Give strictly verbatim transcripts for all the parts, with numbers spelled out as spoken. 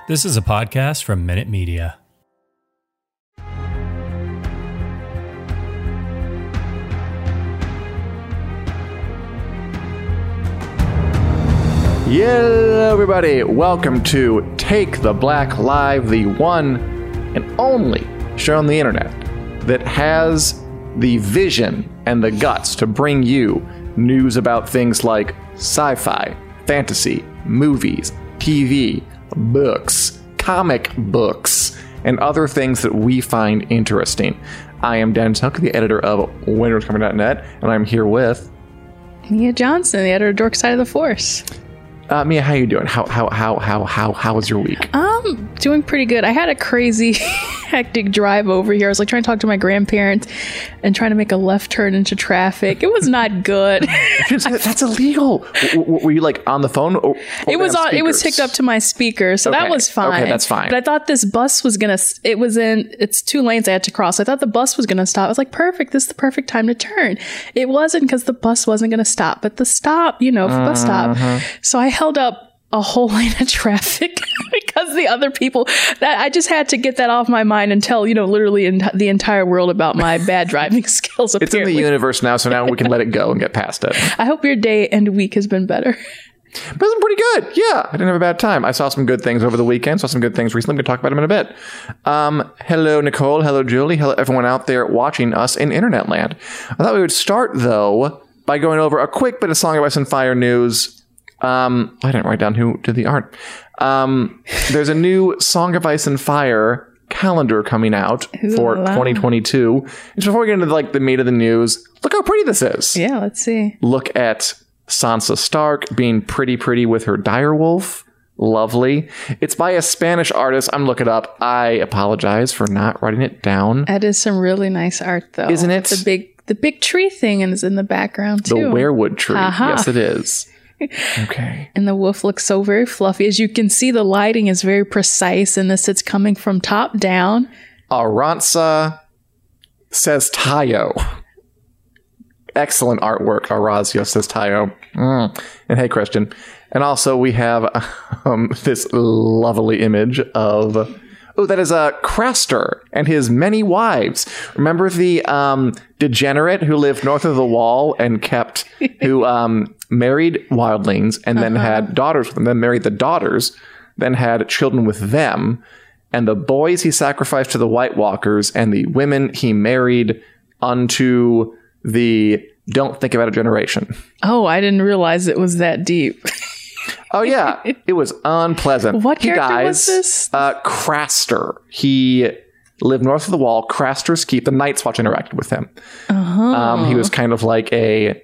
This is a podcast from Minute Media. Hello, everybody. Welcome to Take the Black Live, the one and only show on the internet that has the vision and the guts to bring you news about things like sci-fi, fantasy, movies, T V, books, comic books, and other things that we find interesting. I am Dan Tuck, the editor of Winter's Coming dot net, and I'm here with Mia Johnson, the editor of Dork Side of the Force. Uh, Mia, how you doing? How how how how how how was your week? Um, doing pretty good. I had a crazy, hectic drive over here. I was like trying to talk to my grandparents and trying to make a left turn into traffic. It was not good. That's illegal. W- were you like on the phone? Or, or it was on. It was hooked up to my speaker, so okay. that was fine. Okay, that's fine. But I thought this bus was gonna. It was in. It's two lanes I had to cross. I thought the bus was gonna stop. I was like, perfect. This is the perfect time to turn. It wasn't because the bus wasn't gonna stop, but the stop, you know, uh-huh. bus stop. So I held up a whole lane of traffic because the other people that I just had to get that off my mind and tell, you know, literally in the entire world about my bad driving skills. It's apparently in the universe now, so now we can let it go and get past it. I hope your day and week has been better. But it's been pretty good. Yeah, I didn't have a bad time. I saw some good things over the weekend. Saw some good things recently. I'm going to talk about them in a bit. Um, hello, Nicole. Hello, Julie. Hello, everyone out there watching us in Internet Land. I thought we would start, though, by going over a quick bit of Song of Ice and Fire news. Um, I didn't write down who did the art. Um, there's a new Song of Ice and Fire calendar coming out Ooh, for wow. twenty twenty-two. And before we get into like the meat of the news, look how pretty this is. Yeah, let's see. Look at Sansa Stark being pretty, pretty with her direwolf. Lovely. It's by a Spanish artist. I'm looking it up. I apologize for not writing it down. That is some really nice art, though. Isn't it? The big, the big tree thing is in the background too. The weirwood tree. Aha. Yes, it is. Okay. And the wolf looks so very fluffy. As you can see, the lighting is very precise in this. It's coming from top down. Arantxa says Tayo. Excellent artwork. Arazio says Tayo. Mm. And hey, Christian. And also we have um, this lovely image of... Oh, that is uh, Craster and his many wives. Remember the um, degenerate who lived north of the wall and kept... who... Um, married wildlings and then uh-huh. had daughters with them, then married the daughters, then had children with them, and the boys he sacrificed to the White Walkers, and the women he married unto the Don't Think About a Generation. Oh, I didn't realize it was that deep. Oh, yeah. It was unpleasant. What he character dies, was this? Uh, Craster. He lived north of the wall. Craster's Keep. The Night's Watch interacted with him. Uh-huh. Um, he was kind of like a...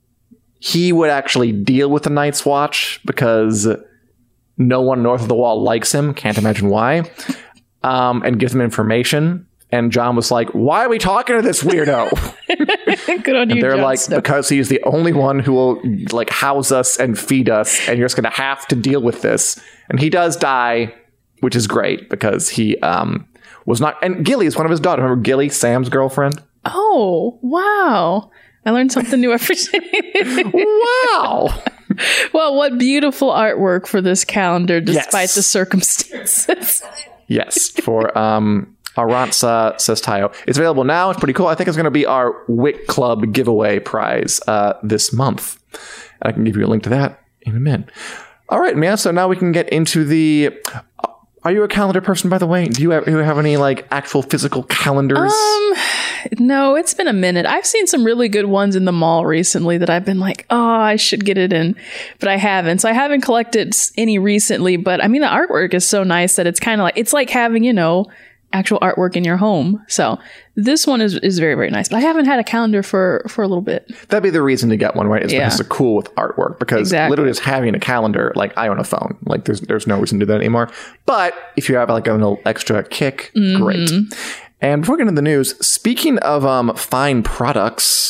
He would actually deal with the Night's Watch because no one north of the wall likes him. Can't imagine why. Um, and gives him information. And John was like, why are we talking to this weirdo? Good on and you, they're John like, Snow. because he's the only one who will like house us and feed us. And you're just going to have to deal with this. And he does die, which is great because he um, was not. And Gilly is one of his daughters. Remember Gilly, Sam's girlfriend? Oh, wow. I learned something new every day. Wow. Well, what beautiful artwork for this calendar, despite yes. the circumstances. Yes, for um, Arantxa says Tayo. It's available now. It's pretty cool. I think it's going to be our Wick Club giveaway prize uh, this month. I can give you a link to that in a minute. All right, Mia. So now we can get into the... Are you a calendar person, by the way? Do you have, do you have any like actual physical calendars? Um, no, it's been a minute. I've seen some really good ones in the mall recently that I've been like, oh, I should get it in, but I haven't. So I haven't collected any recently, but I mean, the artwork is so nice that it's kind of like, it's like having, you know, actual artwork in your home. So this one is, is very, very nice, but I haven't had a calendar for, for a little bit. That'd be the reason to get one, right? Is yeah. because it's cool with artwork, because exactly. literally just having a calendar, like I own a phone, like there's, there's no reason to do that anymore. But if you have like a little extra kick, mm-hmm. great. And before we get into the news, speaking of um, fine products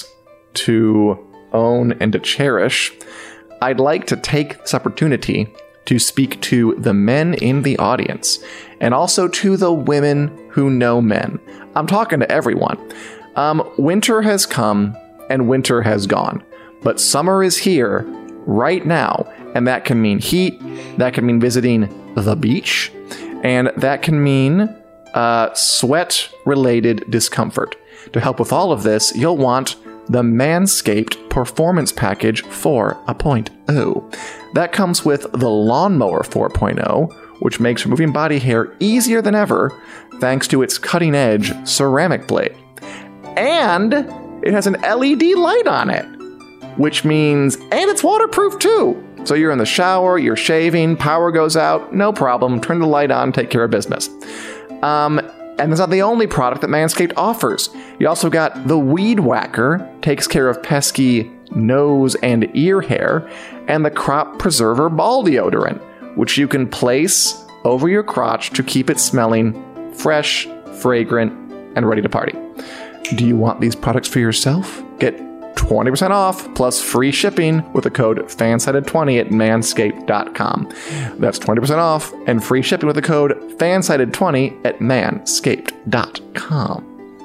to own and to cherish, I'd like to take this opportunity to speak to the men in the audience and also to the women who know men. I'm talking to everyone. Um, winter has come and winter has gone, but summer is here right now, and that can mean heat, that can mean visiting the beach, And that can mean uh, sweat-related discomfort. To help with all of this, you'll want the Manscaped Performance Package four point oh. That comes with the Lawnmower four point oh, which makes removing body hair easier than ever thanks to its cutting-edge ceramic blade. And it has an L E D light on it, which means, and it's waterproof too. So you're in the shower, you're shaving, power goes out, no problem, turn the light on, take care of business. Um, and that's not the only product that Manscaped offers. You also got the Weed Whacker, takes care of pesky nose and ear hair, and the Crop Preserver Ball Deodorant, which you can place over your crotch to keep it smelling fresh, fragrant, and ready to party. Do you want these products for yourself? Get twenty percent off plus free shipping with the code fansided twenty at manscaped dot com. That's twenty percent off and free shipping with the code fansided twenty at manscaped dot com.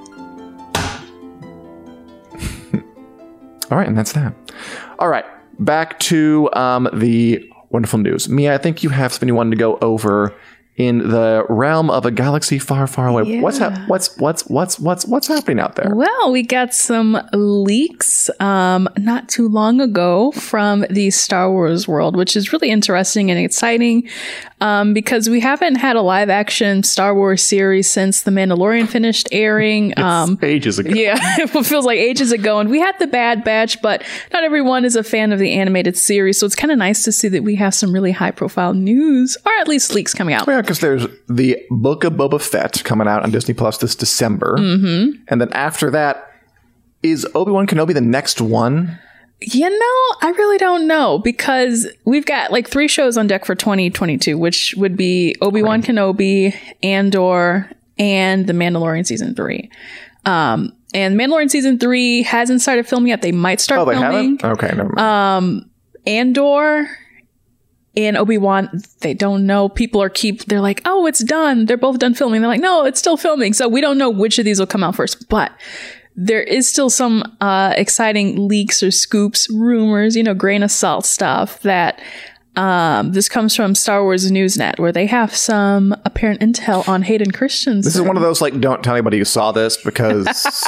All right, and that's that. All right, back to um, the wonderful news. Mia, I think you have something you wanted to go over in the realm of a galaxy far, far away. Yeah. What's ha- what's what's what's what's what's happening out there? Well, we got some leaks um, not too long ago from the Star Wars world, which is really interesting and exciting um, because we haven't had a live action Star Wars series since The Mandalorian finished airing. Um, ages ago. Yeah, it feels like ages ago. And we had the Bad Batch, but not everyone is a fan of the animated series. So it's kind of nice to see that we have some really high profile news, or at least leaks coming out. Yeah, because there's the Book of Boba Fett coming out on Disney Plus this December. Mm-hmm. And then after that, is Obi-Wan Kenobi the next one? You know, I really don't know because we've got like three shows on deck for twenty twenty-two, which would be Obi-Wan right. Kenobi, Andor, and The Mandalorian Season three. Um, and Mandalorian Season three hasn't started filming yet. They might start oh, they filming. haven't? Okay, never mind. Um, Andor and Obi-Wan, they don't know. People are keep, they're like, oh, it's done. They're both done filming. They're like, no, it's still filming. So we don't know which of these will come out first. But there is still some uh, exciting leaks or scoops, rumors, you know, grain of salt stuff that um, this comes from Star Wars Newsnet, where they have some apparent intel on Hayden Christensen. This is one of those, like, don't tell anybody you saw this because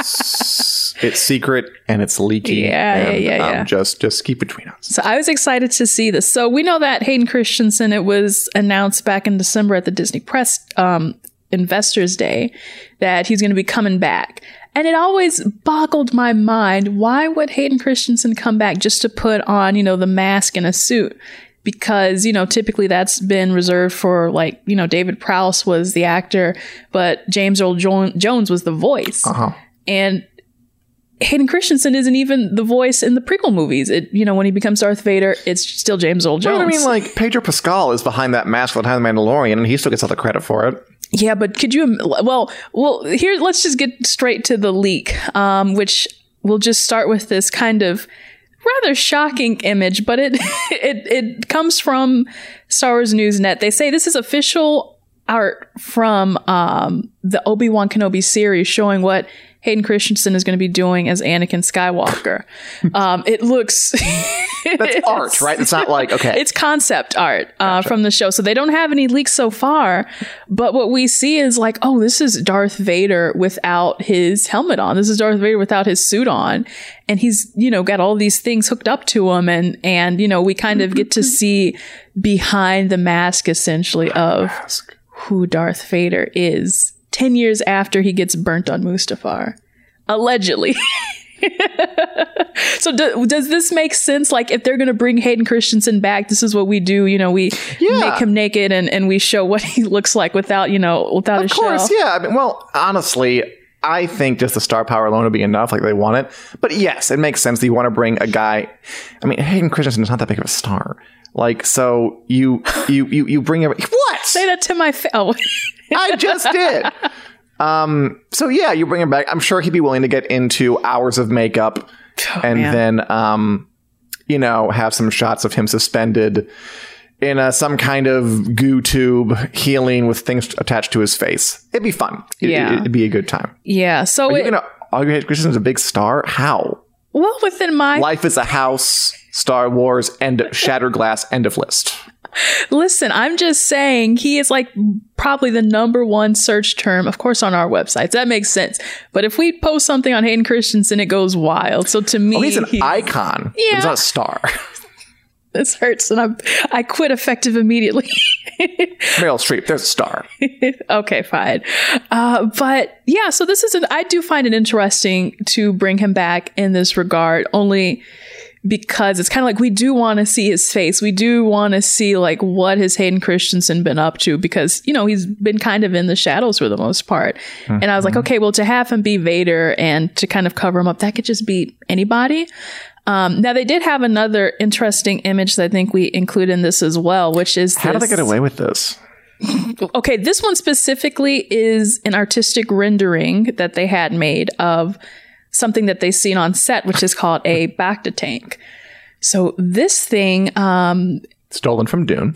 it's secret and it's leaky. Yeah, and, yeah, yeah, um, yeah. Just, just keep between us. So I was excited to see this. So we know that Hayden Christensen, it was announced back in December at the Disney Press um, Investors Day that he's going to be coming back. And it always boggled my mind. Why would Hayden Christensen come back just to put on, you know, the mask and a suit? Because, you know, typically that's been reserved for, like, you know, David Prowse was the actor, but James Earl jo- Jones was the voice. Uh-huh. And Hayden Christensen isn't even the voice in the prequel movies. It, you know, when he becomes Darth Vader, it's still James Earl Jones. Well, I mean, like, Pedro Pascal is behind that mask for the time of the Mandalorian, and he still gets all the credit for it. Yeah, but could you? Well, well, here, let's just get straight to the leak, um, which we'll just start with this kind of rather shocking image, but it it it comes from Star Wars Newsnet. They say this is official art from um, the Obi-Wan Kenobi series, showing what Hayden Christensen is going to be doing as Anakin Skywalker. Um, it looks... That's art, right? It's not like, okay. It's concept art uh, Gotcha. from the show. So they don't have any leaks so far. But what we see is like, oh, this is Darth Vader without his helmet on. This is Darth Vader without his suit on. And he's, you know, got all these things hooked up to him. And, and you know, we kind of get to see behind the mask, essentially, of who Darth Vader is ten years after he gets burnt on Mustafar. Allegedly. So do, does this make sense? Like, if they're going to bring Hayden Christensen back, this is what we do. You know, we Yeah. make him naked and, and we show what he looks like without, you know, without Of a course, shell. yeah. I mean, well, honestly, I think just the star power alone would be enough. Like, they want it. But yes, it makes sense that you want to bring a guy. I mean, Hayden Christensen is not that big of a star. Like, so you you you you bring every what? Say that to my face. Oh. I just did. Um. So yeah, you bring him back. I'm sure he'd be willing to get into hours of makeup, Oh, and man. then um, you know, have some shots of him suspended in a, some kind of goo tube, healing with things attached to his face. It'd be fun. It, Yeah. it, it'd be a good time. Yeah. So Are it, you gonna argue Hayden Christensen's a big star? How? Well, within my... Life is a House, Star Wars, and Shattered Glass, end of list. Listen, I'm just saying he is like probably the number one search term, of course, on our websites. That makes sense. But if we post something on Hayden Christensen, it goes wild. So to me... Oh, he's an he's, icon. Yeah. He's not a star. This hurts, and I'm, I quit effective immediately. Meryl Streep, there's a star. Okay, fine. Uh, but yeah, so this is an, I do find it interesting to bring him back in this regard, only because it's kind of like we do want to see his face. We do want to see like what has Hayden Christensen been up to, because, you know, he's been kind of in the shadows for the most part. Mm-hmm. And I was like, okay, well, to have him be Vader and to kind of cover him up, that could just be anybody. Um, now, they did have another interesting image that I think we include in this as well, which is How this. did they get away with this? Okay, this one specifically is an artistic rendering that they had made of something that they seen on set, which is called a Bacta tank. So this thing... Um, Stolen from Dune.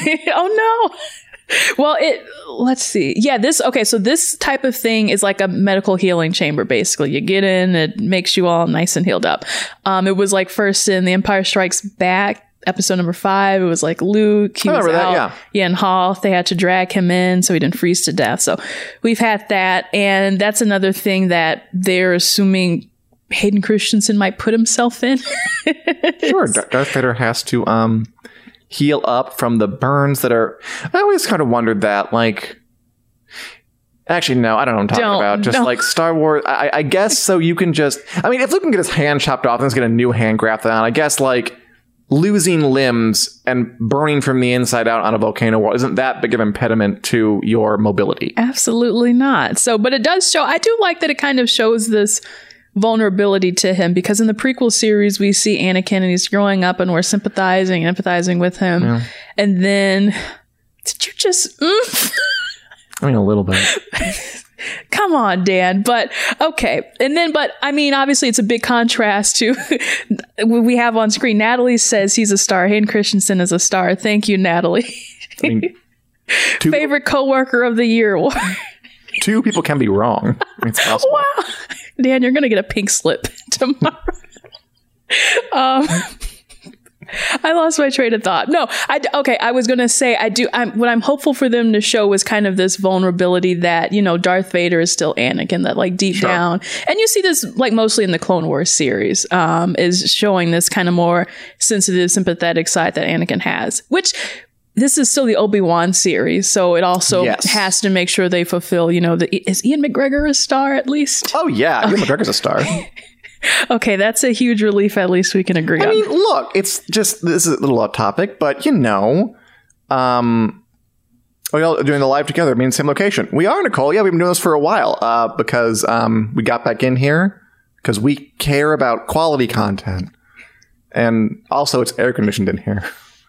Oh, no. Well, it, let's see. Yeah, this, okay, so this type of thing is like a medical healing chamber, basically. You get in, it makes you all nice and healed up. Um, it was like first in The Empire Strikes Back, episode number five. It was like Luke, he I was remember out. that, yeah. Yeah, in Hoth, they had to drag him in so he didn't freeze to death. So we've had that, and that's another thing that they're assuming Hayden Christensen might put himself in. Sure, Darth Vader has to... um. heal up from the burns that are... I always kind of wondered that, like... Actually, no, I don't know what I'm talking Don't, about. Just don't. like Star Wars, I, I guess so you can just... I mean, if Luke can get his hand chopped off and he's get a new hand grafted on, I guess, like, losing limbs and burning from the inside out on a volcano wall isn't that big of an impediment to your mobility. Absolutely not. So, but it does show... I do like that it kind of shows this vulnerability to him, because in the prequel series we see Anakin and he's growing up and we're sympathizing and empathizing with him, yeah. And then did you just mm? I mean a little bit. Come on, Dan. But okay, and then but I mean obviously it's a big contrast to we have on screen. Natalie says he's a star. Hayden Christensen is a star. Thank you, Natalie. I mean, two, favorite coworker of the year award. Two people can be wrong. It's possible. Wow. Dan, you're going to get a pink slip tomorrow. um, I lost my train of thought. No, I, okay, I was going to say, I do, I'm, what I'm hopeful for them to show is kind of this vulnerability that, you know, Darth Vader is still Anakin, that like deep sure. down, and you see this like mostly in the Clone Wars series, um, is showing this kind of more sensitive, sympathetic side that Anakin has, which... This is still the Obi-Wan series, so it also yes. has to make sure they fulfill, you know, the, is Ian McGregor a star at least? Oh, yeah. Ian McGregor's a star. Okay, that's a huge relief. At least we can agree I on. I mean, look, it's just, this is a little off topic, but, you know, um, we all doing the live together, I mean, same location. We are, Nicole. Yeah, we've been doing this for a while uh, because um, we got back in here because we care about quality content. And also, it's air conditioned in here.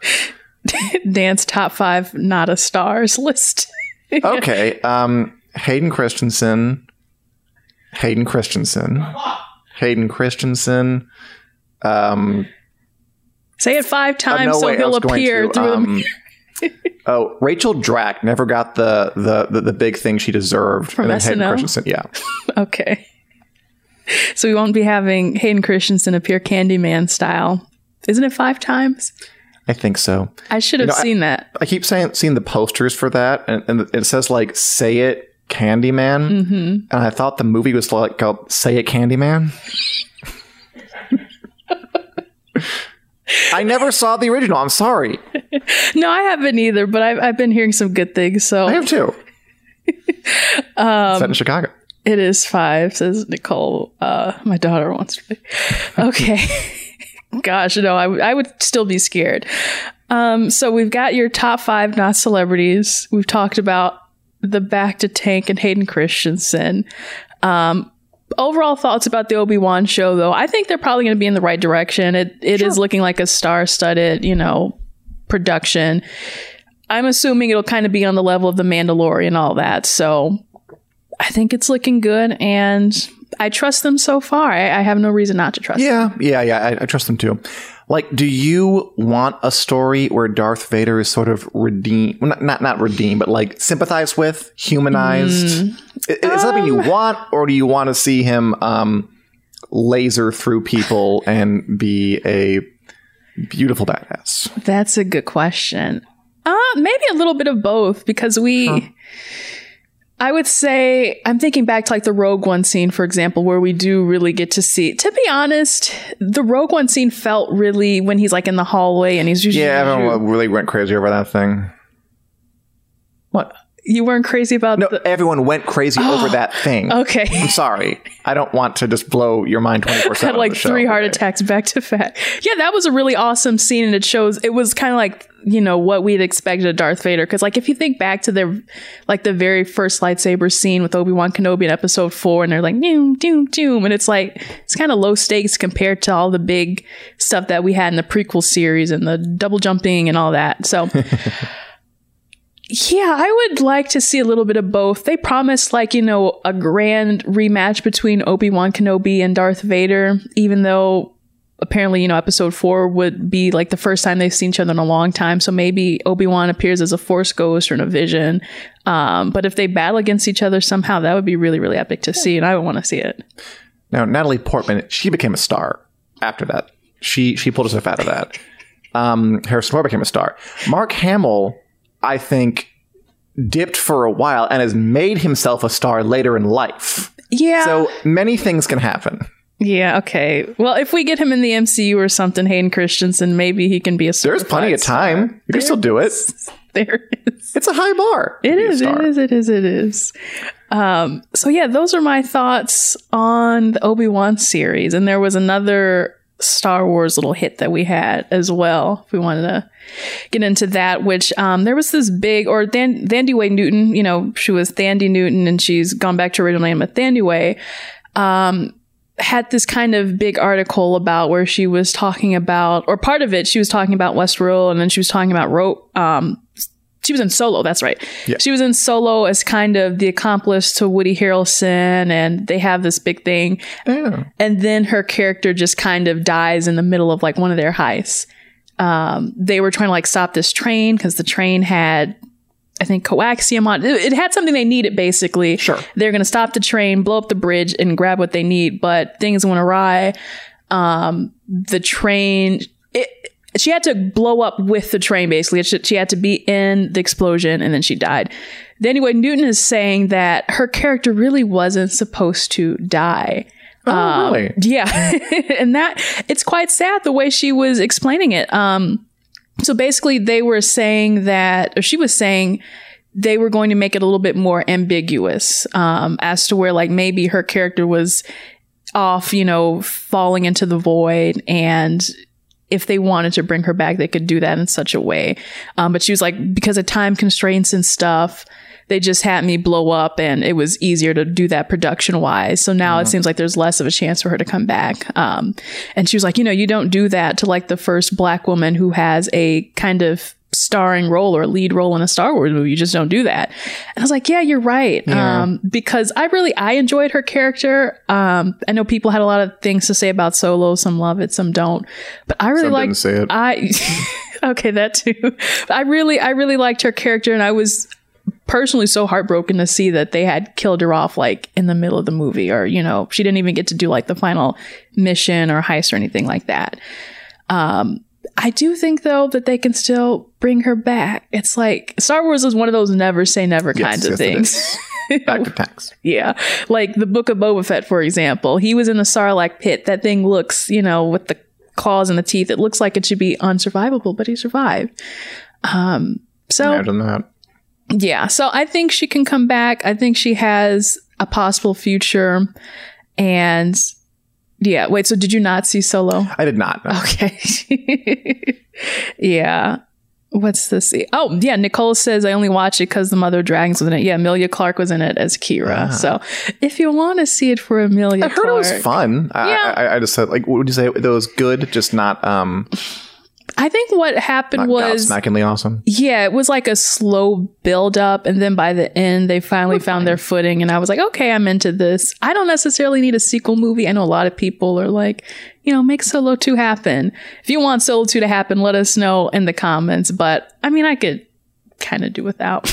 Dan's top five not a stars list. Okay. Um, Hayden Christensen. Hayden Christensen. Hayden Christensen. Um, Say it five times oh, no, so wait, he'll appear to, through um, the... Oh, Rachel Drak never got the, the, the, the big thing she deserved. From and then S N L? Hayden Christensen, yeah. Okay. So we won't be having Hayden Christensen appear Candyman style. Isn't it five times? I think so. I should have you know, seen I, that. I keep saying seeing the posters for that, and, and it says like "Say It, Candyman," mm-hmm. and I thought the movie was like called "Say It, Candyman." I never saw the original. I'm sorry. No, I haven't either, but I've I've been hearing some good things. So I have too. um, Set in Chicago. It is five, says Nicole. Uh, my daughter wants to be. Okay. Gosh, no, I, w- I would still be scared. Um, so we've got your top five not celebrities. We've talked about the Bacta tank and Hayden Christensen. Um, overall thoughts about the Obi-Wan show, though. I think they're probably going to be in the right direction. It It sure. is looking like a star-studded, you know, production. I'm assuming it'll kind of be on the level of The Mandalorian and all that. So I think it's looking good, and I trust them so far. I, I have no reason not to trust yeah, them. Yeah, yeah, yeah. I, I trust them too. Like, do you want a story where Darth Vader is sort of redeemed, well, not, not not redeemed, but like sympathized with, humanized? Mm. Is, is um, that something you want, or do you want to see him um, laser through people and be a beautiful badass? That's a good question. Uh, maybe a little bit of both, because we... Huh. I would say, I'm thinking back to like the Rogue One scene, for example, where we do really get to see, to be honest, the Rogue One scene felt really, when he's like in the hallway and he's just... Yeah, everyone really went crazy over that thing. What? You weren't crazy about No, the- everyone went crazy oh, over that thing. Okay. I'm sorry. I don't want to just blow your mind twenty-four seven. Had like three heart attacks back to back. Yeah, that was a really awesome scene, and it shows, it was kind of like, you know, what we'd expected of Darth Vader. Because like if you think back to the like the very first lightsaber scene with Obi-Wan Kenobi in episode four, and they're like, doom, doom, doom. And it's like, it's kind of low stakes compared to all the big stuff that we had in the prequel series and the double jumping and all that. So... Yeah, I would like to see a little bit of both. They promised, like, you know, a grand rematch between Obi-Wan Kenobi and Darth Vader, even though apparently, you know, episode four would be like the first time they've seen each other in a long time. So maybe Obi-Wan appears as a Force ghost or in a vision. Um, but if they battle against each other somehow, that would be really, really epic to see. And I would want to see it. Now, Natalie Portman, she became a star after that. She she pulled herself out of that. Um, Harrison Ford became a star. Mark Hamill, I think, dipped for a while and has made himself a star later in life. Yeah. So many things can happen. Yeah, okay. Well, if we get him in the M C U or something, Hayden Christensen, maybe he can be a star. There's plenty of time. Star. You can still do it. There is. It's a high bar. It is, it is, it is, it is. Um, so yeah, those are my thoughts on the Obi-Wan series. And there was another Star Wars little hit that we had as well, if we wanted to get into that, which um there was this big, or Than- Thandie Newton, you know, she was Thandie Newton and she's gone back to her original name of Thandie, um had this kind of big article about where she was talking about, or part of it she was talking about Westworld, and then she was talking about Rope. um She was in Solo, that's right. Yeah. She was in Solo as kind of the accomplice to Woody Harrelson, and they have this big thing. Oh. And then her character just kind of dies in the middle of like one of their heists. Um, they were trying to like stop this train because the train had, I think, coaxium on it. It had something they needed, basically. Sure. They're going to stop the train, blow up the bridge, and grab what they need. But things went awry. Um, the train... It, She had to blow up with the train, basically. She had to be in the explosion, and then she died. Anyway, Newton is saying that her character really wasn't supposed to die. Oh, um, really? Yeah. And that, it's quite sad the way she was explaining it. Um, so basically, they were saying that, or she was saying they were going to make it a little bit more ambiguous um, as to where, like, maybe her character was off, you know, falling into the void, and if they wanted to bring her back, they could do that in such a way. Um, but she was like, because of time constraints and stuff, they just had me blow up, and it was easier to do that production wise. So now mm-hmm. it seems like there's less of a chance for her to come back. Um, and she was like, you know, you don't do that to like the first Black woman who has a kind of starring role or lead role in a Star Wars movie. You just don't do that. And I was like, yeah, you're right. Yeah. Um, because I really, I enjoyed her character. Um, I know people had a lot of things to say about Solo. Some love it, some don't. But I really like, I, okay, that too. But I really, I really liked her character, and I was personally so heartbroken to see that they had killed her off like in the middle of the movie, or, you know, she didn't even get to do like the final mission or heist or anything like that. Um, I do think, though, that they can still bring her back. It's like Star Wars is one of those never say never yes, kinds of yes, things. Back to tax. Yeah. Like the Book of Boba Fett, for example. He was in the Sarlacc pit. That thing looks, you know, with the claws and the teeth, it looks like it should be unsurvivable, but he survived. Um, so, imagine that. Yeah. So I think she can come back. I think she has a possible future. And... Yeah. Wait, so did you not see Solo? I did not. No. Okay. Yeah. What's this? Oh, yeah. Nicole says, I only watched it because the Mother of Dragons was in it. Yeah. Amelia Clark was in it as Kira. Ah. So if you want to see it for Amelia I heard Clark, it was fun. Yeah. I, I, I just said, like, what would you say? It was good, just not... um I think what happened not was gobsmackingly awesome. Yeah, it was like a slow build up, and then by the end they finally okay. found their footing, and I was like, okay, I'm into this. I don't necessarily need a sequel movie. I know a lot of people are like, you know, make Solo two happen. If you want Solo two to happen, let us know in the comments. But I mean, I could kind of do without.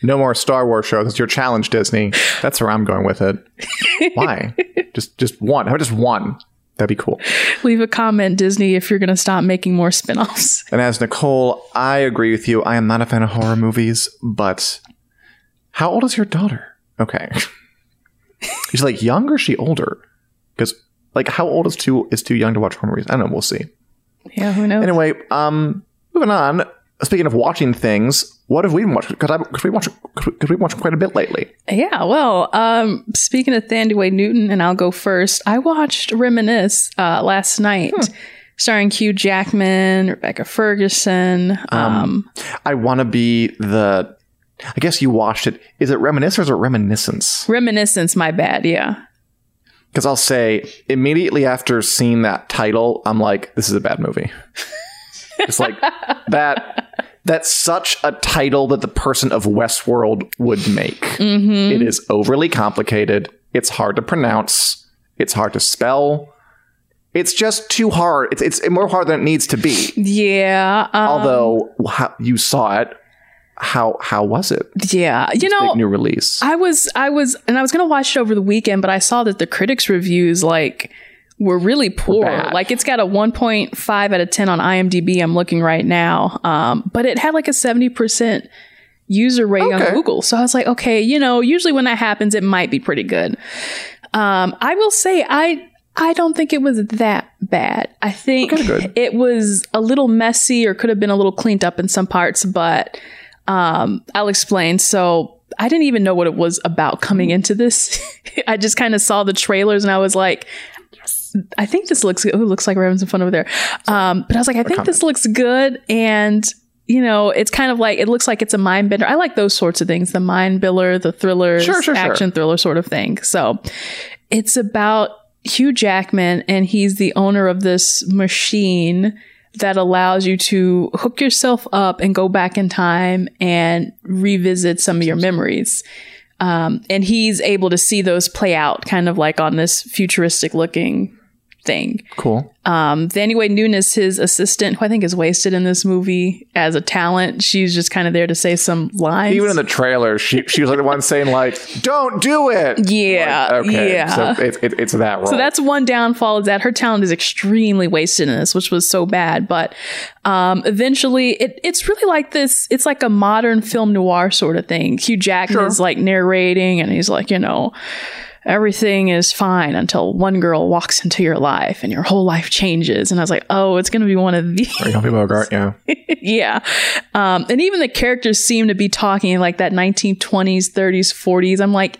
No more Star Wars shows. It's your challenge, Disney. That's where I'm going with it. Why? just just one. How about just one? That'd be cool. Leave a comment, Disney, if you're going to stop making more spinoffs. And as Nicole, I agree with you. I am not a fan of horror movies, but how old is your daughter? Okay. Is she like young or is she older? Because like how old is too is too young to watch horror movies? I don't know. We'll see. Yeah, who knows? Anyway, um, moving on. Speaking of watching things, what have we been watching? Because we watch, because we watched quite a bit lately. Yeah, well, um, speaking of Thandie Newton, and I'll go first. I watched Reminisce uh, last night, hmm. starring Hugh Jackman, Rebecca Ferguson. Um, um, I want to be the. I guess you watched it. Is it Reminisce or is it Reminiscence? Reminiscence. My bad. Yeah. Because I'll say immediately after seeing that title, I'm like, this is a bad movie. It's like that. That's such a title that the person of Westworld would make. Mm-hmm. It is overly complicated. It's hard to pronounce. It's hard to spell. It's just too hard. It's it's more hard than it needs to be. Yeah. Um, Although how, you saw it, how how was it? Yeah, you this know, big new release. I was I was and I was gonna watch it over the weekend, but I saw that the critics' reviews like. were really poor. Were like it's got a one point five out of ten on IMDb. I'm looking right now. Um, but it had like a seventy percent user rate okay. on Google. So I was like, okay, you know, usually when that happens, it might be pretty good. Um, I will say I, I don't think it was that bad. I think okay, it was a little messy or could have been a little cleaned up in some parts, but, um, I'll explain. So I didn't even know what it was about coming into this. I just kind of saw the trailers and I was like, I think this looks good. Oh, it looks like we're having some fun over there. Um, but I was like, I think this looks good. And, you know, it's kind of like, it looks like it's a mind bender. I like those sorts of things. The mind bender, the thriller, sure, sure, action sure. thriller sort of thing. So it's about Hugh Jackman and he's the owner of this machine that allows you to hook yourself up and go back in time and revisit some of your memories. Um, and he's able to see those play out kind of like on this futuristic looking thing. Cool. Um, Thandie Newton is his assistant, who I think is wasted in this movie as a talent. She's just kind of there to say some lines. Even in the trailer, she she was like the one saying like, "Don't do it." Yeah, like, okay, yeah. So it, it, it's that role. So that's one downfall is that her talent is extremely wasted in this, which was so bad. But um, eventually, it it's really like this. It's like a modern film noir sort of thing. Hugh Jackman sure. is like narrating, and he's like, you know. Everything is fine until one girl walks into your life and your whole life changes. And I was like, oh, it's going to be one of these. Humphrey Bogart, yeah. yeah. Um, and even the characters seem to be talking in like that nineteen twenties, thirties, forties. I'm like,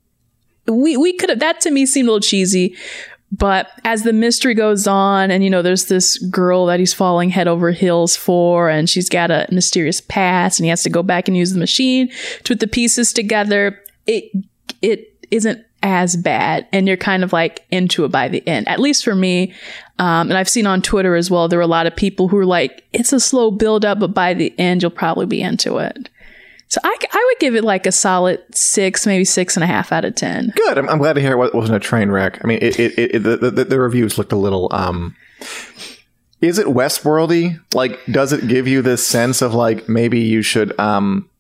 we, we could have, that to me seemed a little cheesy. But as the mystery goes on and, you know, there's this girl that he's falling head over heels for and she's got a mysterious past and he has to go back and use the machine to put the pieces together. It, it isn't as bad and you're kind of like into it by the end, at least for me. Um, and I've seen on Twitter as well, there were a lot of people who were like, it's a slow build up, but by the end, you'll probably be into it. So I, I would give it like a solid six, maybe six and a half out of ten. Good. I'm, I'm glad to hear it wasn't a train wreck. I mean, it, it, it, the, the, the reviews looked a little, um, is it Westworldy? Like, does it give you this sense of like, maybe you should, um,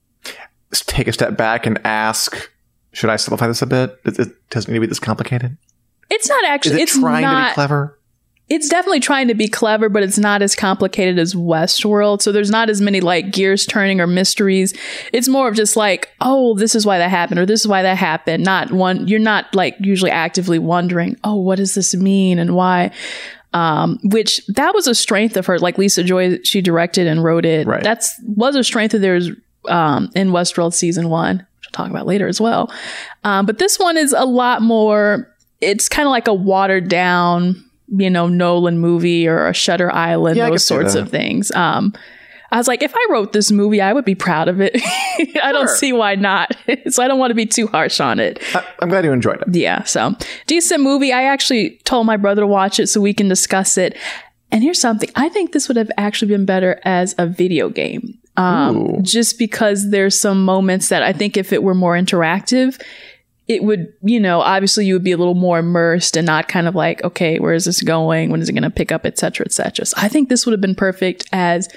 take a step back and ask, should I simplify this a bit? It, it doesn't need to be this complicated. It's not actually. Is it it's trying not, to be clever? It's definitely trying to be clever, but it's not as complicated as Westworld. So there's not as many like gears turning or mysteries. It's more of just like, oh, this is why that happened, or this is why that happened. Not one. You're not like usually actively wondering, oh, what does this mean and why? Um, which that was a strength of her. Like Lisa Joy, she directed and wrote it. Right. That's was a strength of theirs um, in Westworld season one. Talk about later as well. Um, but this one is a lot more, it's kind of like a watered down, you know, Nolan movie or a Shutter Island, yeah, those sorts of things. Um, I was like, if I wrote this movie, I would be proud of it. I sure. don't see why not. So I don't want to be too harsh on it. I, I'm glad you enjoyed it. Yeah. So decent movie. I actually told my brother to watch it so we can discuss it. And here's something. I think this would have actually been better as a video game. Um, just because there's some moments that I think if it were more interactive, it would, you know, obviously you would be a little more immersed and not kind of like, okay, where is this going? When is it going to pick up, et cetera, et cetera. So I think this would have been perfect as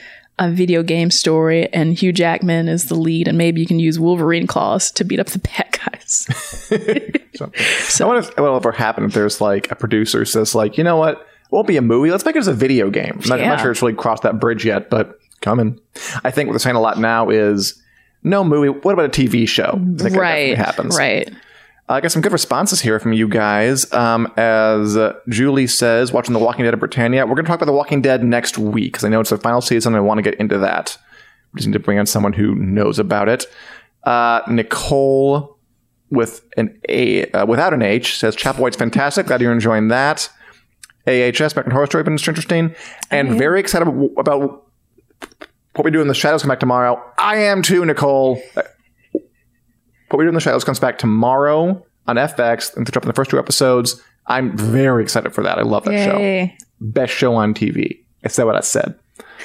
a video game story and Hugh Jackman is the lead, and maybe you can use Wolverine claws to beat up the bad guys. so, so. I wonder if, what will ever happen if there's like a producer who says like, you know what, it won't be a movie. Let's make it as a video game. I'm not, yeah. I'm not sure it's really crossed that bridge yet, but coming. I think what they're saying a lot now is no movie. What about a T V show? I think right. that happens. Right. Uh, I got some good responses here from you guys. Um, as uh, Julie says, watching The Walking Dead of Britannia. We're going to talk about The Walking Dead next week because I know it's the final season and I want to get into that. We just need to bring on someone who knows about it. Uh, Nicole with an A, uh, without an H, says Chapel White's fantastic. Glad you're enjoying that. A H S, American Horror Story, been interesting. And oh, yeah. very excited about what we do in the Shadows come back tomorrow. I am too, Nicole. What we do in the Shadows comes back tomorrow on F X and to drop in the first two episodes. I'm very excited for that. I love that Yay. show. Best show on T V. I said what I said.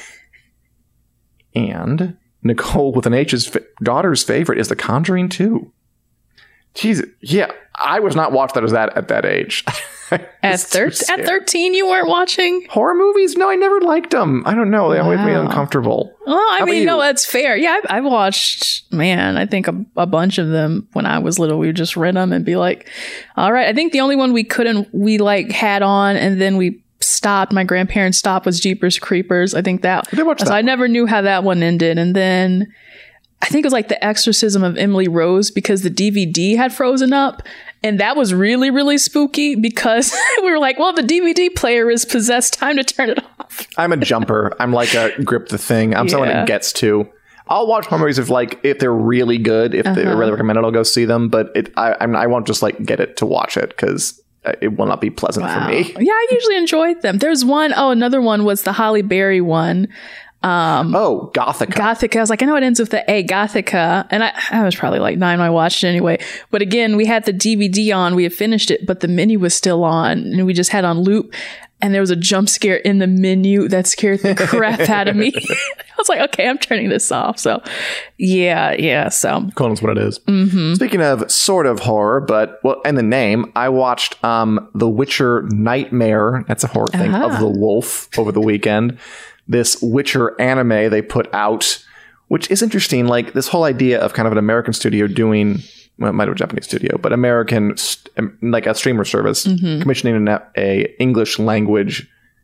And Nicole with an H's fa- daughter's favorite is The Conjuring two. Jesus. Yeah, I was not watching that as that at that age. At, thir- at thirteen, you weren't watching horror movies? No, I never liked them. I don't know. They wow. always made me uncomfortable. Well, I How mean, no, that's fair. Yeah, I've, I've watched, man, I think a, a bunch of them when I was little. We would just rent them and be like, all right. I think the only one we couldn't, we like had on and then we stopped, my grandparents stopped, was Jeepers Creepers. I think that, I did watch that so one. I never knew how that one ended. And then I think it was like The Exorcism of Emily Rose because the D V D had frozen up. And that was really, really spooky because we were like, well, the D V D player is possessed. Time to turn it off. I'm a jumper. I'm like a grip the thing. I'm yeah. someone it gets to. I'll watch horror movies if like if they're really good. If uh-huh. they're really recommended, I'll go see them. But it, I, I'm, I won't just like get it to watch it because it will not be pleasant wow. for me. Yeah, I usually enjoyed them. There's one, oh, another one was the Halle Berry one. Um, oh, Gothica. Gothica. I was like, I know it ends with the A, Gothica. And I, I was probably like nine when I watched it anyway. But again, we had the D V D on. We had finished it, but the menu was still on. And we just had on loop. And there was a jump scare in the menu that scared the crap out of me. I was like, okay, I'm turning this off. So, yeah, yeah. So, Conan's what it is. Mm-hmm. Speaking of sort of horror, but, well, and the name, I watched um, The Witcher Nightmare. That's a horror thing uh-huh. of the Wolf over the weekend. This Witcher anime they put out, which is interesting. Like this whole idea of kind of an American studio doing, well, it might have a Japanese studio, but American, like a streamer service, mm-hmm. commissioning a, a English language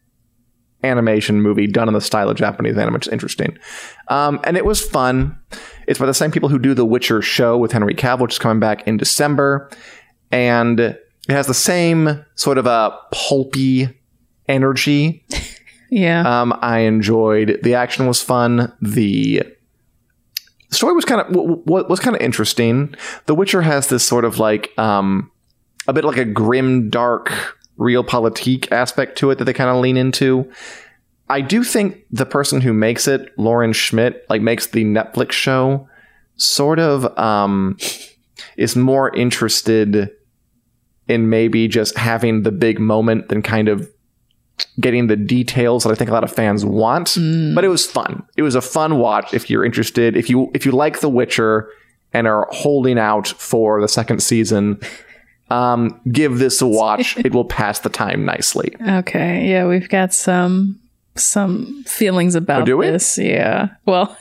animation movie done in the style of Japanese anime, which is interesting. Um, and it was fun. It's by the same people who do the Witcher show with Henry Cavill, which is coming back in December. And it has the same sort of a pulpy energy. Yeah. Um, I enjoyed the action was fun. The story was kind of w- w- was kind of interesting. The Witcher has this sort of like um, a bit like a grim, dark, realpolitik aspect to it that they kind of lean into. I do think the person who makes it, Lauren Schmidt, like makes the Netflix show, sort of um, is more interested in maybe just having the big moment than kind of getting the details that I think a lot of fans want. Mm. But it was fun. It was a fun watch if you're interested. If you if you like The Witcher and are holding out for the second season, um, give this a watch. It will pass the time nicely. Okay. Yeah, we've got some some feelings about oh, do we? this. Yeah. Well,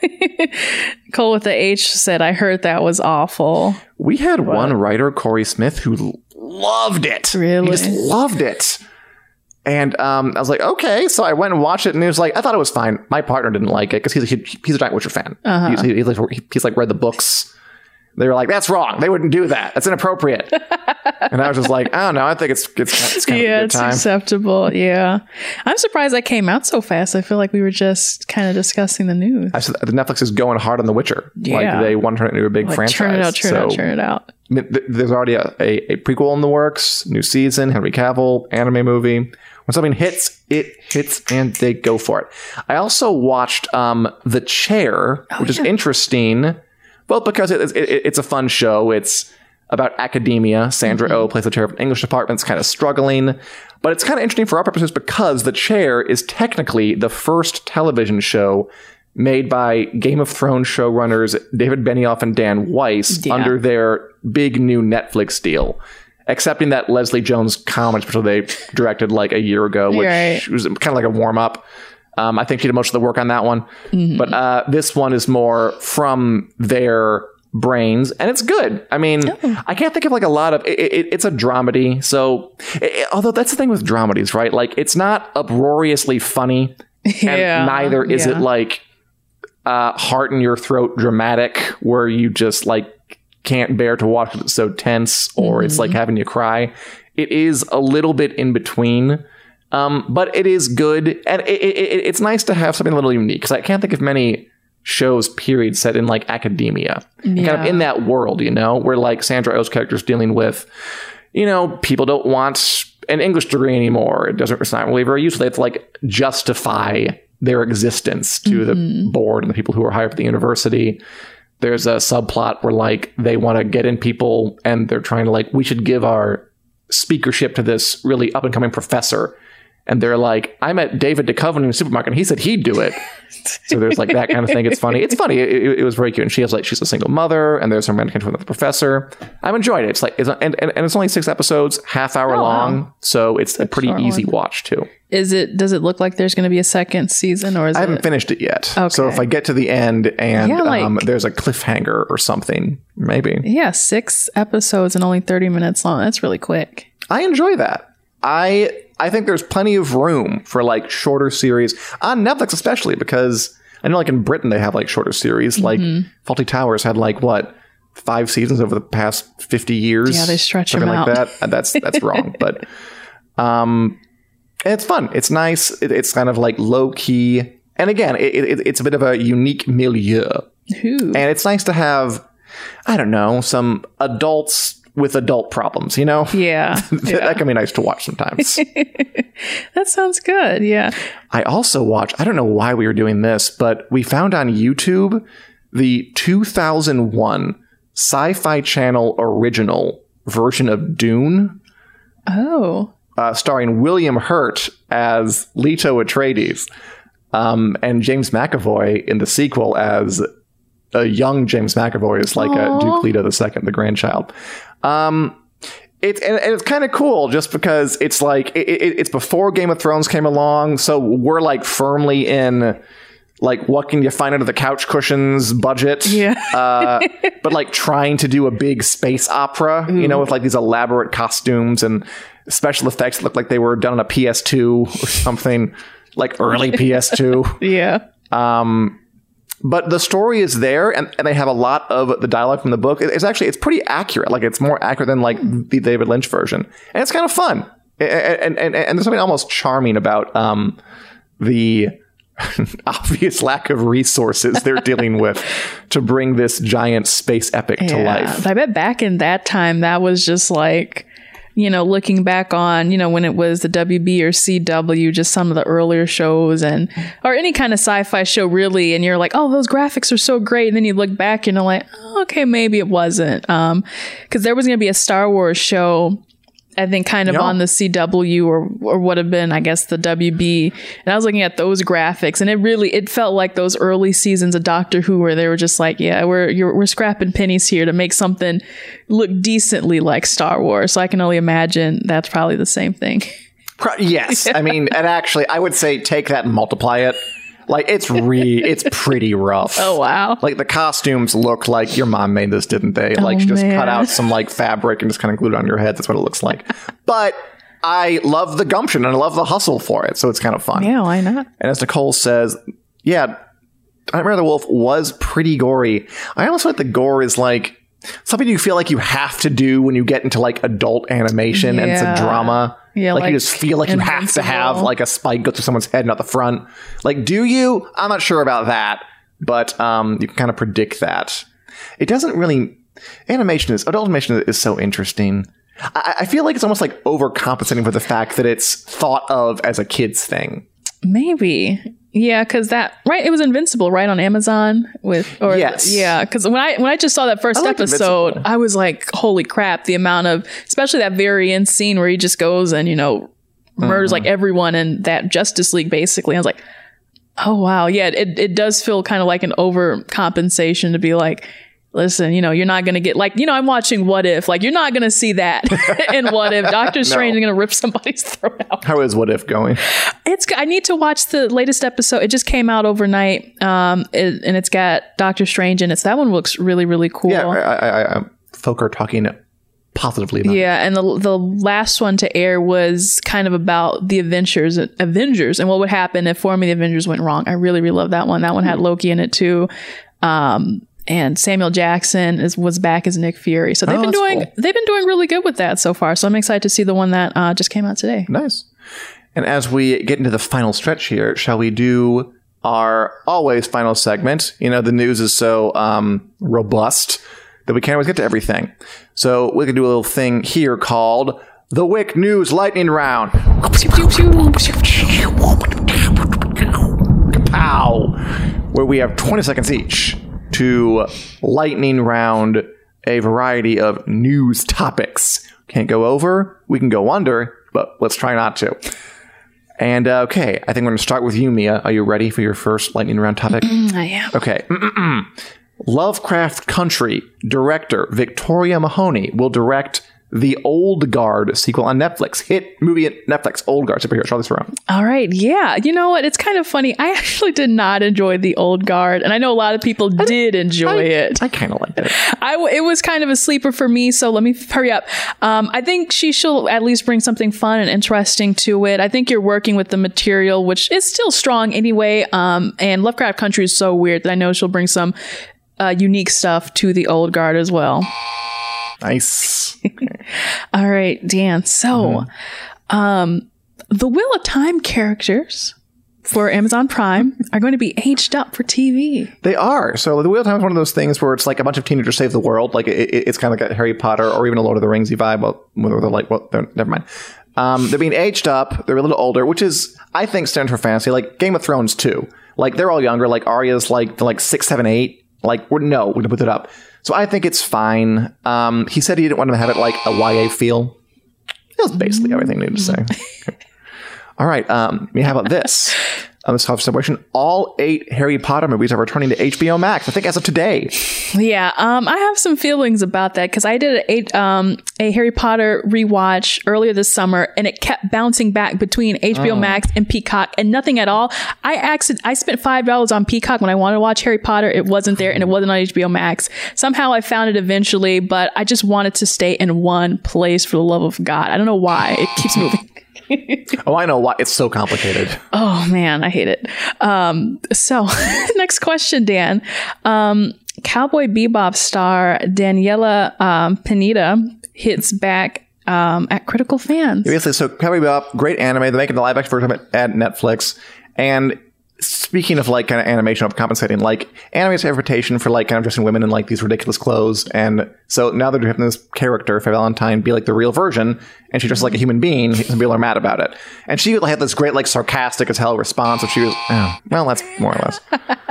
Cole with the H said, I heard that was awful. We had what? one writer, Corey Smith, who loved it. Really? He just loved it. And um, I was like, okay. So I went and watched it, and he was like, I thought it was fine. My partner didn't like it because he's, he, he's a giant Witcher fan. Uh-huh. He's, he, he's, like, he's like read the books. They were like, that's wrong. They wouldn't do that. That's inappropriate. And I was just like, I don't know. I think it's it's, it's kind yeah, of a good it's time. acceptable. Yeah. I'm surprised that came out so fast. I feel like we were just kind of discussing the news. I said, the Netflix is going hard on The Witcher. Yeah. Like they want to turn it into a big like, franchise. Turn it out, turn so, it out, turn it out. I mean, th- there's already a, a, a prequel in the works, new season, Henry Cavill, anime movie. When something hits, it hits and they go for it. I also watched um, The Chair, oh, which yeah. is interesting. Well, because it, it, it's a fun show. It's about academia. Sandra mm-hmm. Oh plays the chair of an English department. It's kind of struggling. But it's kind of interesting for our purposes because The Chair is technically the first television show made by Game of Thrones showrunners David Benioff and Dan Weiss yeah. under their big new Netflix deal. Excepting that Leslie Jones comedy special they directed like a year ago, which right. was kind of like a warm-up. Um, I think she did most of the work on that one. Mm-hmm. But uh, this one is more from their brains, and it's good. I mean, oh. I can't think of like a lot of it, it, it's a dramedy. So it, although that's the thing with dramedies, right? Like it's not uproariously funny, and yeah, neither is yeah. it like uh, heart in your throat dramatic where you just like can't bear to watch it, it's so tense, or mm-hmm. it's like having you cry. It is a little bit in between. Um, but it is good, and it, it, it, it's nice to have something a little unique, because I can't think of many shows, period, set in like academia, yeah. kind of in that world, you know, where like Sandra Oh's character is dealing with, you know, people don't want an English degree anymore. It doesn't, it's not really very useful. They have to like justify their existence to mm-hmm. the board and the people who are higher up at the university. There's a subplot where like they want to get in people, and they're trying to like, we should give our speakership to this really up and coming professor. And they're like, I met David Duchovny in the supermarket, and he said he'd do it. So there's like that kind of thing. It's funny. It's funny. It, it, it was very cute. And she has like, she's a single mother, and there's some romantic interest with the professor. I've enjoyed it. It's like, it's, and, and, and it's only six episodes, half hour oh, long. Wow. So it's That's a pretty easy one. watch too. Is it, does it look like there's going to be a second season, or is I haven't it... finished it yet. Okay. So if I get to the end and yeah, like, um, there's a cliffhanger or something, maybe. Yeah. Six episodes and only thirty minutes long. That's really quick. I enjoy that. I I think there's plenty of room for like shorter series on Netflix, especially because I know like in Britain they have like shorter series. Like mm-hmm. Fawlty Towers had like what five seasons over the past fifty years. Yeah, they stretch something them like out. that. That's that's wrong, but um, it's fun. It's nice. It, it's kind of like low key, and again, it, it, it's a bit of a unique milieu. Ooh. And it's nice to have, I don't know, some adults with adult problems, you know? Yeah. that, yeah. that can be nice to watch sometimes. That sounds good. Yeah. I also watched, I don't know why we were doing this, but we found on YouTube the two thousand one Sci-Fi Channel original version of Dune. Oh. Uh, starring William Hurt as Leto Atreides, um, and James McAvoy in the sequel as a young James McAvoy is like Aww. a Duke Leto the Second, the grandchild. Um, it's and, and it's kind of cool just because it's like it, it, it's before Game of Thrones came along, so we're like firmly in like what can you find under the couch cushions budget, yeah. uh, but like trying to do a big space opera, mm. you know, with like these elaborate costumes and special effects that look like they were done on a P S two or something, like early P S two. Yeah. Um. But the story is there, and, and they have a lot of the dialogue from the book. It's actually, it's pretty accurate. Like, it's more accurate than, like, the David Lynch version. And it's kind of fun. And, and, and, and there's something almost charming about um, the obvious lack of resources they're dealing with to bring this giant space epic yeah. to life. I bet back in that time, that was just like... you know, looking back on, you know, when it was the W B or C W, just some of the earlier shows and, or any kind of sci-fi show really. And you're like, oh, those graphics are so great. And then you look back and you're like, oh, okay, maybe it wasn't. Um, cause there was going to be a Star Wars show, I think kind of yeah. on the C W or, or would have been, I guess, the W B. And I was looking at those graphics and it really, it felt like those early seasons of Doctor Who where they were just like, yeah, we're, you're, we're scrapping pennies here to make something look decently like Star Wars. So I can only imagine that's probably the same thing. Yes. I mean, and actually I would say take that and multiply it. Like, it's re it's pretty rough. Oh, wow. Like, the costumes look like your mom made this, didn't they? Like, oh, she just man. cut out some, like, fabric and just kind of glued it on your head. That's what it looks like. But I love the gumption and I love the hustle for it, so it's kind of fun. Yeah, why not? And as Nicole says, yeah, Nightmare of the Wolf was pretty gory. I almost feel like the gore is, like, something you feel like you have to do when you get into, like, adult animation yeah. and it's a drama. Yeah, like, like you just feel like Invincible. You have to have like a spike go through someone's head, not the front. Like, do you? I'm not sure about that, but um, you can kind of predict that. It doesn't really. Animation is adult animation is so interesting. I, I feel like it's almost like overcompensating for the fact that it's thought of as a kid's thing. Maybe. Yeah, because that right, it was Invincible, right, on Amazon with or yes, yeah. Because when I when I just saw that first episode, Invincible. I was like, "Holy crap!" The amount of, especially that very end scene where he just goes and you know murders mm-hmm. like everyone in that Justice League, basically. I was like, "Oh wow, yeah." It it does feel kind of like an overcompensation to be like, listen, you know, you're not going to get like, you know, I'm watching What If, like, you're not going to see that in What If. Doctor Strange No. is going to rip somebody's throat out. How is What If going? It's, I need to watch the latest episode. It just came out overnight. Um, it, and it's got Doctor Strange in it. So that one looks really, really cool. Yeah, I, I, I, folk are talking positively about it. Yeah, and the the last one to air was kind of about the Avengers, Avengers, and what would happen if forming the Avengers went wrong. I really, really love that one. That one had Loki in it too, um, and Samuel Jackson is was back as Nick Fury. So they've Oh, been that's doing cool. they've been doing really good with that so far. So I'm excited to see the one that uh, just came out today. Nice. And as we get into the final stretch here, shall we do our always final segment? You know, the news is so um, robust that we can't always get to everything. So we can do a little thing here called the Wick News Lightning Round. Pow! Where we have twenty seconds each to lightning round a variety of news topics. Can't go over, we can go under, but let's try not to. And uh, okay, I think we're going to start with you, Mia. Are you ready for your first lightning round topic? I am. Okay. Lovecraft Country director Victoria Mahoney will direct the Old Guard sequel on Netflix. Hit movie at Netflix, Old Guard superhero. Charlize Theron. All right. Yeah. You know what? It's kind of funny. I actually did not enjoy the Old Guard, and I know a lot of people did enjoy I, it. I kind of liked it. I w- it was kind of a sleeper for me, so let me hurry up. Um, I think she shall at least bring something fun and interesting to it. I think you're working with the material, which is still strong anyway. Um, and Lovecraft Country is so weird that I know she'll bring some uh, unique stuff to the Old Guard as well. Nice. All right, Dan. So, mm-hmm. um, the Wheel of Time characters for Amazon Prime are going to be aged up for T V. They are. So the Wheel of Time is one of those things where it's like a bunch of teenagers save the world. Like it, it, it's kind of like a Harry Potter or even a Lord of the Ringsy vibe. Well, whether they're like, well, they're, never mind. Um, they're being aged up. They're a little older, which is, I think, stands for fantasy. Like Game of Thrones too. Like they're all younger. Like Arya's like like six, seven, eight. Like we're no, we're gonna put it up. So I think it's fine. Um, he said he didn't want to have it like a Y A feel. That's basically everything I need to say. Okay. All right. Um, how about this? On this celebration, all eight Harry Potter movies are returning to H B O Max. I think as of today. Yeah, um, I have some feelings about that because I did a, um, a Harry Potter rewatch earlier this summer, and it kept bouncing back between H B O oh. Max and Peacock, and nothing at all. I accident- I spent five dollars on Peacock when I wanted to watch Harry Potter. It wasn't there, and it wasn't on H B O Max. Somehow I found it eventually, but I just wanted to stay in one place for the love of God. I don't know why it keeps moving. Oh, I know why. It's so complicated. Oh, man, I hate it. Um, so, next question, Dan. Um, Cowboy Bebop star Daniela um, Pineda hits back um, at critical fans. Basically, so Cowboy Bebop, great anime. They're making the live action version at Netflix. And speaking of like kind of animation of compensating, like anime is a reputation for like kind of dressing women in like these ridiculous clothes. And so now they're having this character, Faye Valentine, be like the real version. And she dresses like a human being. Some people are mad about it. And she had this great, like sarcastic as hell response. If she was, oh, well, that's more or less.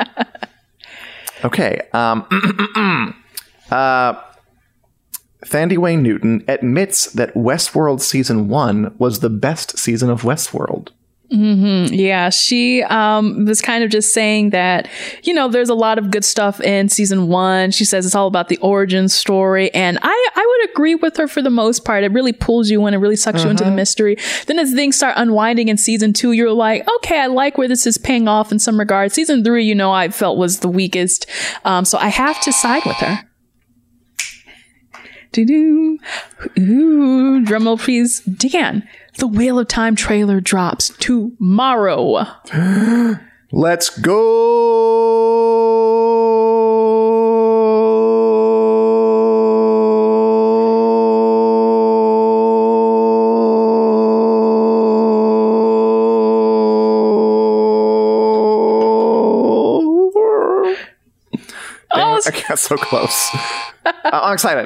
Okay. Um, uh, Thandie Wayne Newton admits that Westworld season one was the best season of Westworld. Mm-hmm. Yeah, she um, was kind of just saying that, you know, there's a lot of good stuff in season one. She says it's all about the origin story. And I, I would agree with her for the most part. It really pulls you in. It really sucks mm-hmm. you into the mystery. Then as things start unwinding in season two, you're like, okay, I like where this is paying off in some regards. Season three, you know, I felt was the weakest. Um, so I have to side with her. Doo-doo. Ooh, drumroll please. Dan, the Wheel of Time trailer drops tomorrow. Let's go. Oh, I got so close. uh, I'm excited.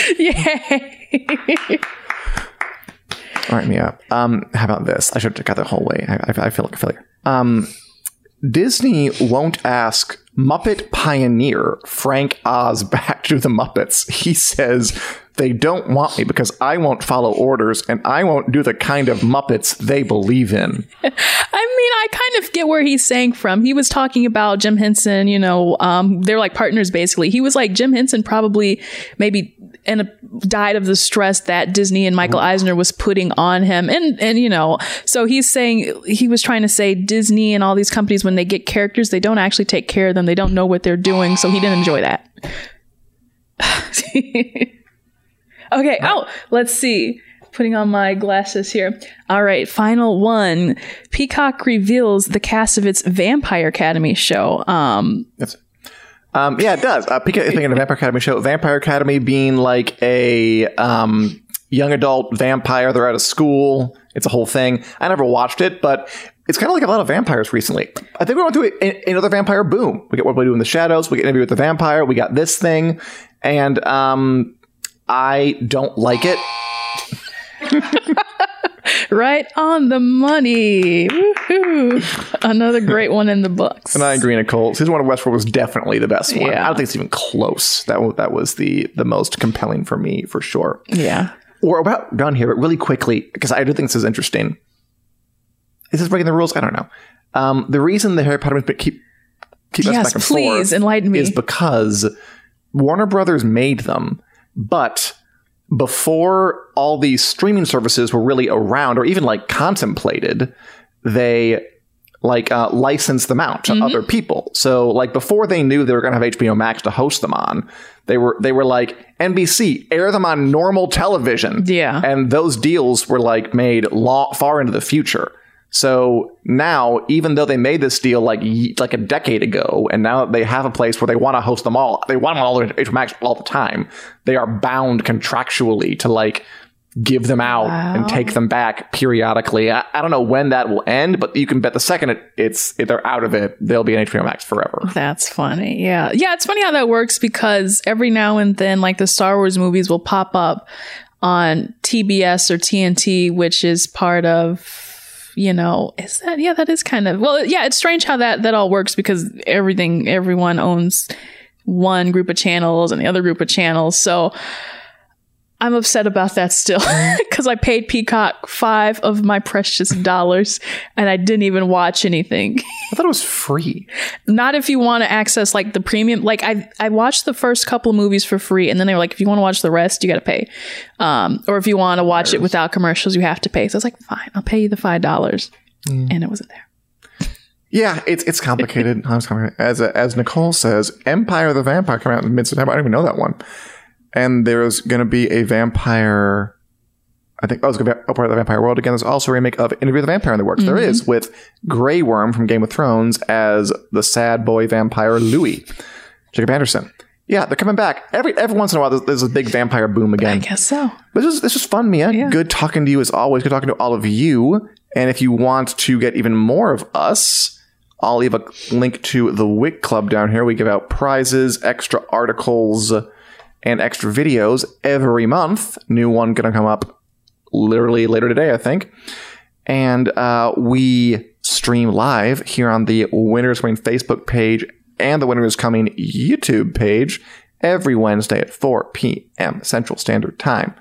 Yay. All right, Mia. Um, how about this? I should have got the whole way. I, I, I feel like a failure. Um, Disney won't ask Muppet pioneer Frank Oz back to the Muppets. He says, they don't want me because I won't follow orders and I won't do the kind of Muppets they believe in. I mean, I kind of get where he's saying from. He was talking about Jim Henson, you know, um, they're like partners, basically. He was like, Jim Henson probably maybe and a, died of the stress that Disney and Michael Eisner was putting on him. And, and, you know, so he's saying, he was trying to say Disney and all these companies, when they get characters, they don't actually take care of them. They don't know what they're doing. So he didn't enjoy that. Okay. Oh, let's see. Putting on my glasses here. All right. Final one. Peacock reveals the cast of its Vampire Academy show. Um, That's Um, yeah, it does. Uh, Peacock is making a Vampire Academy show. Vampire Academy being like a um, young adult vampire. They're out of school. It's a whole thing. I never watched it, but it's kind of like a lot of vampires recently. I think we're going through a, another vampire boom. We get What We Do in the Shadows. We get Interview with the Vampire. We got this thing. And um, I don't like it. Right on the money. Woohoo. Another great one in the books. And I agree, Nicole. Season one of Westworld was definitely the best one. Yeah. I don't think it's even close. That, w- that was the, the most compelling for me, for sure. Yeah. We're about done here, but really quickly, because I do think this is interesting. Is this breaking the rules? I don't know. Um, the reason the Harry Potter movies keep, keep us yes, back and please forth enlighten me. is because Warner Brothers made them, but before all these streaming services were really around or even like contemplated, they like uh, licensed them out to mm-hmm. other people. So like before they knew they were going to have H B O Max to host them on, they were they were like, N B C, air them on normal television. Yeah. And those deals were like made long, far into the future. So now, even though they made this deal like like a decade ago, and now they have a place where they want to host them all, they want them all on H B O Max all the time, they are bound contractually to like give them out wow. and take them back periodically. I, I don't know when that will end, but you can bet the second it, it's if they're out of it, they'll be on H B O Max forever. That's funny. Yeah. Yeah, it's funny how that works because every now and then, like the Star Wars movies will pop up on T B S or T N T, which is part of... You know, is that, yeah, that is kind of, well, yeah, it's strange how that, that all works because everything, everyone owns one group of channels and the other group of channels. So I'm upset about that still because I paid Peacock five of my precious dollars and I didn't even watch anything. I thought it was free. Not if you want to access like the premium. Like I, I watched the first couple of movies for free and then they were like, if you want to watch the rest, you got to pay. Um, or if you want to watch it without commercials, you have to pay. So I was like, fine, I'll pay you the five dollars. Mm. And it wasn't there. Yeah, it's it's complicated. As as Nicole says, Empire of the Vampire coming out in mid-September. I don't even know that one. And there's going to be a vampire, I think, oh, it's going to be a part of the Vampire World again. There's also a remake of Interview with the Vampire in the works. Mm-hmm. There is, with Grey Worm from Game of Thrones as the sad boy vampire Louis. Jacob Anderson. Yeah, they're coming back. Every every once in a while, there's, there's a big vampire boom again. I guess so. But this is, this is fun, Mia. Yeah. Good talking to you as always. Good talking to all of you. And if you want to get even more of us, I'll leave a link to the Wick Club down here. We give out prizes, extra articles, and extra videos every month. New one going to come up literally later today, I think. And uh, we stream live here on the Winners Coming Facebook page and the Winners Coming YouTube page every Wednesday at four p.m. Central Standard Time.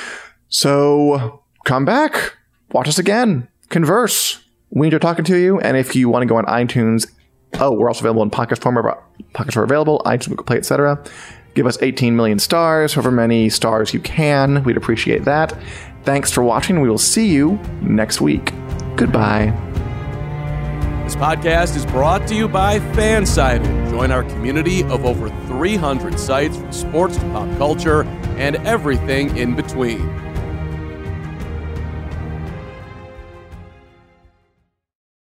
So come back. Watch us again. Converse. We enjoy talking to you. And if you want to go on iTunes, oh, we're also available in podcast form. Podcasts are available. iTunes, Google Play, et cetera. Give us eighteen million stars, however many stars you can. We'd appreciate that. Thanks for watching. We will see you next week. Goodbye. This podcast is brought to you by Fansided. Join our community of over three hundred sites from sports to pop culture and everything in between.